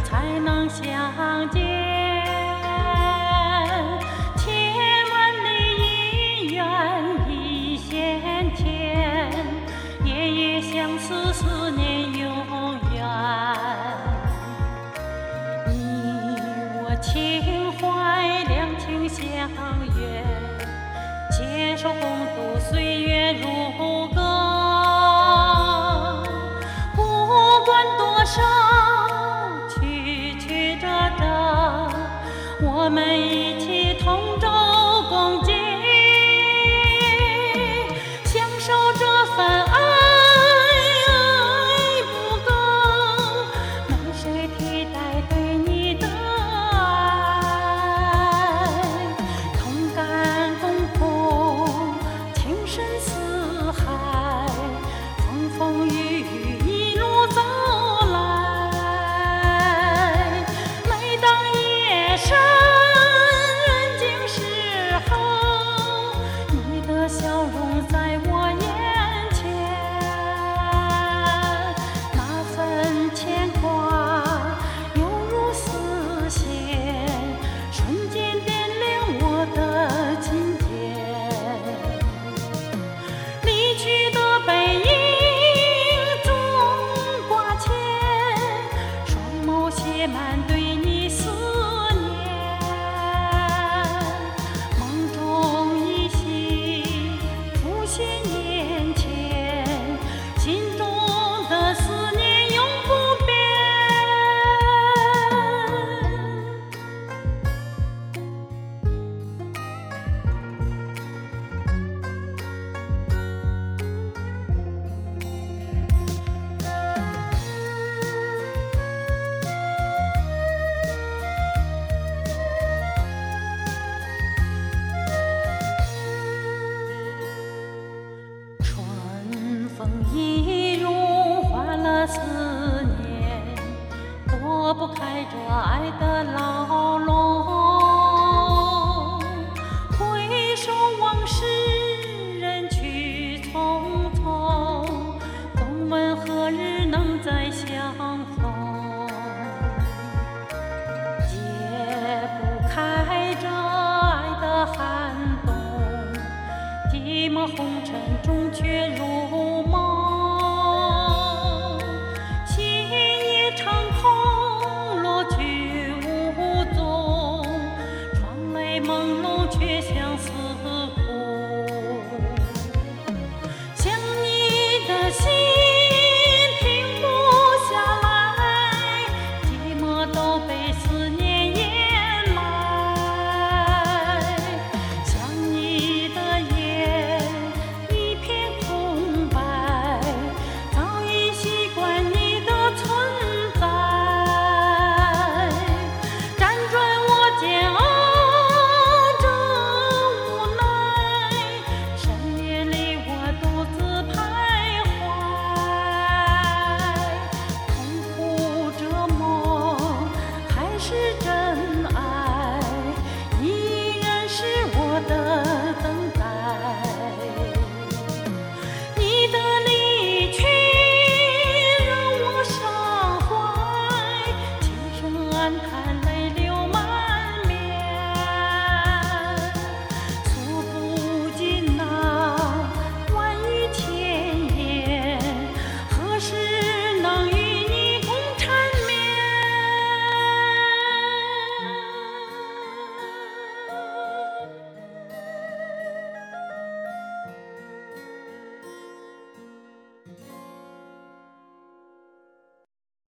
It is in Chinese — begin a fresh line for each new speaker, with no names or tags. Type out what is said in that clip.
才能相见。千万里姻缘一线牵，夜夜相思，思念永远。你我情怀两情相悦，携手共度岁月如歌。不管多少曲曲折折，我们一起同舟共济，享受这份爱，爱不够，没谁替代对你的爱，同甘共苦，情深似海，风风雨雨一路走来。每当夜深人静时候，你的笑容在我眼前，那份牵挂犹如丝线，瞬间点亮我的今天。离去的背影总挂牵，双眸写满对你思念。梦中依稀浮现眼前，心中的思念永不变。春风一如换了思念，躲不开这爱的牢笼。回首往事，人去匆匆，东问何日能再相逢？解不开这爱的寒冬，寂寞红尘中却如